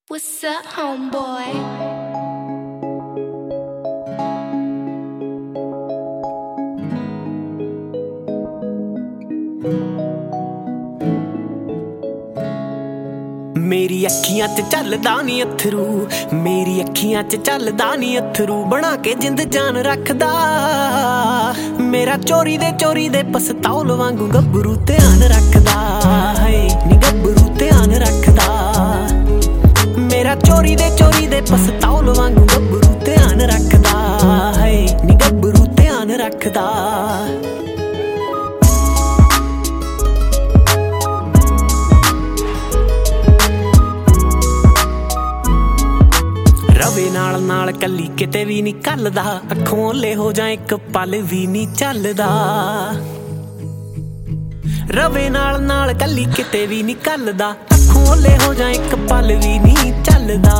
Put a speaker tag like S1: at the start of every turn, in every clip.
S1: What's up, homeboy?
S2: मेरी अखियां च चलदा नी अथरू, मेरी अखियां च चलदा नी अथरू, बना के जिंद जान रखदा। मेरा चोरी दे पसतौल वांगू गब्बरू ध्यान रखदा है, नी गब्बरू ध्यान रखदा। मेरा चोरी दे पसतौल वांगू गब्बरू ध्यान रखदा है, नी गब्बरू ध्यान रखदा। रवे नाल नाल कली किते भी नहीं कलदा, अखों ओले हो जाए एक पल भी नहीं चलदा। रवे नाल नाल कली किते भी नहीं कलदा, अखों ओले हो जाए एक पल भी नहीं चलदा।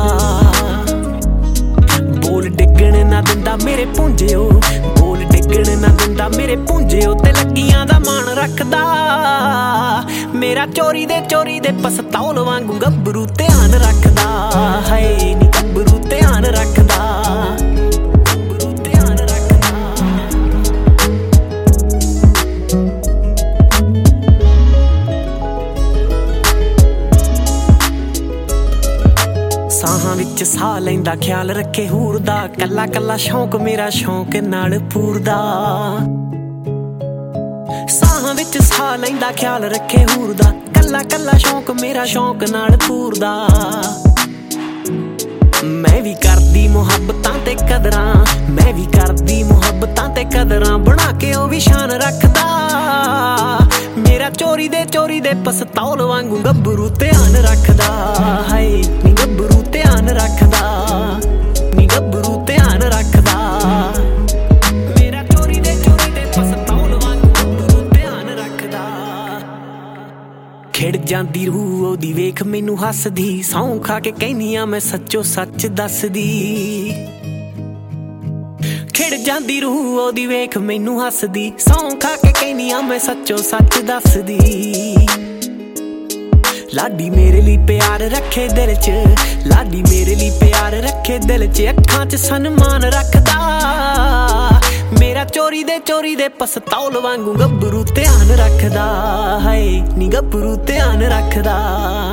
S2: बोल डिगण ना दिंदा मेरे पुंजिओ, बोल डिगण ना दिंदा मेरे पुंजिओ, ते लगियां दा मान रखदा। मेरा चोरी दे पसतौल वांगू गब्बरू ध्यान रखदा है, नी गब्बरू ध्यान रखदा, गब्बरू ध्यान रखदा। साहां विच साह लैंदा ख्याल रखे हूर दा, कल्ला कल्ला शौक मेरा शौक नाल पूरदा। साहां विच साह लैंदा ख्याल रखे हूर दा, कल्ला कल्ला शौक मेरा शौक नाल पूरदा। मैं भी करदी मुहब्बतां ते कदरां, मैं भी करदी मुहब्बतां ते कदरां, बना के ओ भी शान रखदा। मेरा चोरी दे पसतौल वांगू गब्बरू ध्यान रखदा है, नी गब्बरू ध्यान रखदा, नी गब्बरू ध्यान रखदा। मेरा चोरी दे पसतौल वांगू गब्बरू ध्यान रखदा। खिड़ जांदी रूह ओदी वेख मैनू हसदी, सौं खा के कहनी आ मैं सच्चो सच दसदी। खिड़ जांदी रूह ओदी वेख मैनू हसदी, सौं खा के कहनी आ मैं सच्चो सच दसदी। लाडी मेरे लिए प्यार रखे दिल च, लाडी मेरे लिए प्यार रखे दिल च, अखां च सन्मान रखदा। मेरा चोरी दे पसतौल वांगू गब्बरू ध्यान रखदा है, नी गब्बरू ध्यान रखदा।